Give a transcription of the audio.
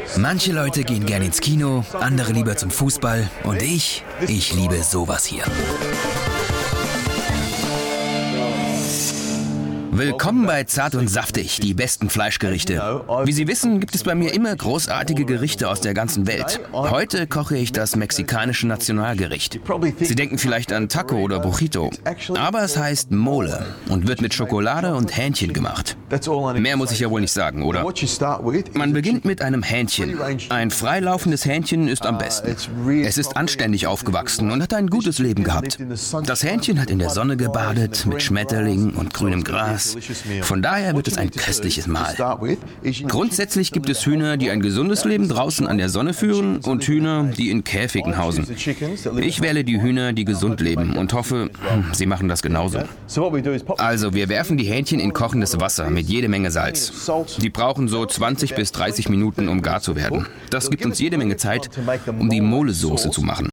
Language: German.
Manche Leute gehen gern ins Kino, andere lieber zum Fußball und ich liebe sowas hier. Willkommen bei Zart und Saftig, die besten Fleischgerichte. Wie Sie wissen, gibt es bei mir immer großartige Gerichte aus der ganzen Welt. Heute koche ich das mexikanische Nationalgericht. Sie denken vielleicht an Taco oder Burrito, aber es heißt Mole und wird mit Schokolade und Hähnchen gemacht. Mehr muss ich ja wohl nicht sagen, oder? Man beginnt mit einem Hähnchen. Ein freilaufendes Hähnchen ist am besten. Es ist anständig aufgewachsen und hat ein gutes Leben gehabt. Das Hähnchen hat in der Sonne gebadet, mit Schmetterlingen und grünem Gras. Von daher wird es ein köstliches Mahl. Grundsätzlich gibt es Hühner, die ein gesundes Leben draußen an der Sonne führen und Hühner, die in Käfigen hausen. Ich wähle die Hühner, die gesund leben und hoffe, sie machen das genauso. Also, wir werfen die Hähnchen in kochendes Wasser mit jede Menge Salz. Die brauchen so 20 bis 30 Minuten, um gar zu werden. Das gibt uns jede Menge Zeit, um die Mole-Soße zu machen.